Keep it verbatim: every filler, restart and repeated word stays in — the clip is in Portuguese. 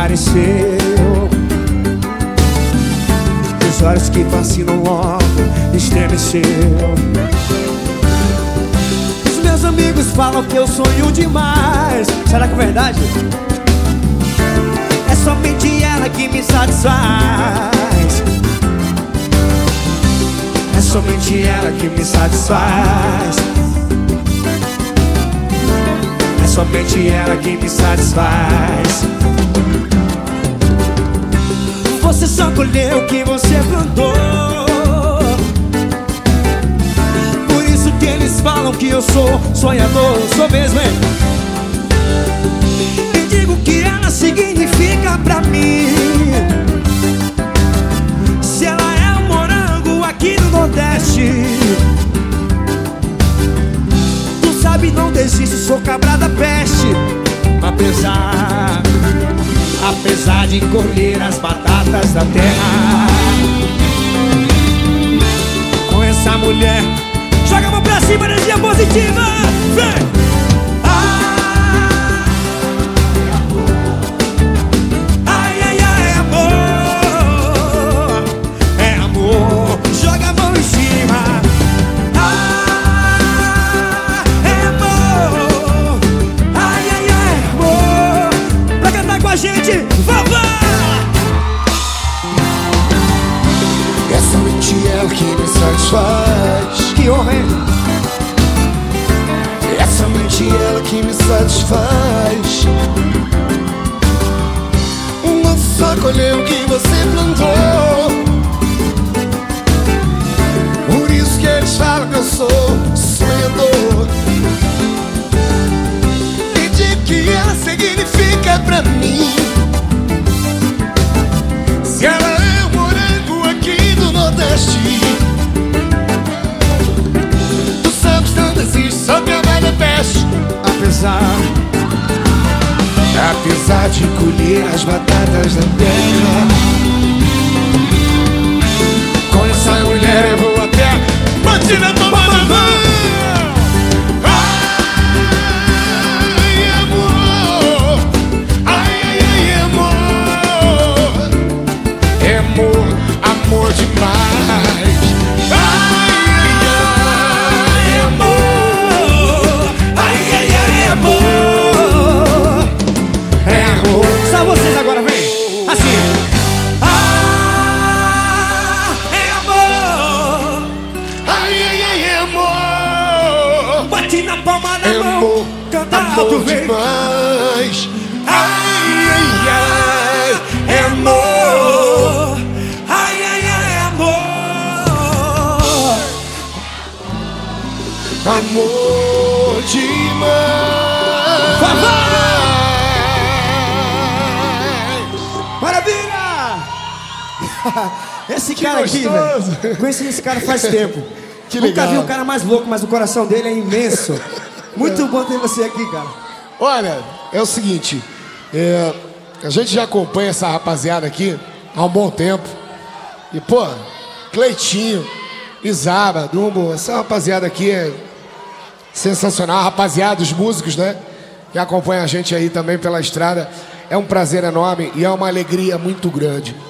apareceu. Os olhos que fascinam logo estremeceu. Os meus amigos falam que eu sonho demais. Será que é verdade? É somente ela que me satisfaz. É somente ela que me satisfaz. É somente ela que me satisfaz. Você só colheu o que você plantou. Por isso que eles falam que eu sou sonhador. Sou mesmo, hein? E digo que ela significa pra mim. Se ela é um morango aqui no Nordeste, tu sabe, não desiste, sou cabra da peste. Apesar Apesar de colher as batatas da terra, com essa mulher, joga a mão pra cima, energia positiva. Vem! Ah, ai, ai, ai, amor. É amor, joga a mão em cima. Ah, é amor. Ai, ai, ai, amor. Pra cantar com a gente, vovó! É somente ela que me satisfaz. Que honra, hein? É somente ela que me satisfaz. Não só colheu o que você plantou. Por isso que eles falam que eu sou sonhador. E digo que ela significa pra mim. Se ela é um morango aqui do Nordeste, tu sabes, não desiste, só trabalha peste. Apesar Apesar de colher as batatas da terra, com essa mulher eu vou até bate na palma da mão. Ai, amor. Ai, ai, ai, amor. É amor, amor demais. Ai, ai, ai, amor. Ai, ai, ai, amor. é amor. Só vocês agora, vem! Assim! Ah, é amor! Ai, ai, ai, amor. Bate na palma da É mão! amor, Canta alto, amor vem! demais. Ai, ai, ai, É amor! Ai, ai, ai, amor! amor demais. Vovó! Maravilha! Esse Que cara aqui, gostoso. velho, conheci esse cara faz tempo. Que Nunca legal. vi um cara mais louco, mas o coração dele é imenso. Muito bom ter você aqui, cara. Olha, é o seguinte, é, a gente já acompanha essa rapaziada aqui há um bom tempo. E, pô, Cleitinho, Isaba, Dumbo, essa rapaziada aqui é sensacional. Rapaziada, os músicos, né? Que acompanham a gente aí também pela estrada. É um prazer enorme e é uma alegria muito grande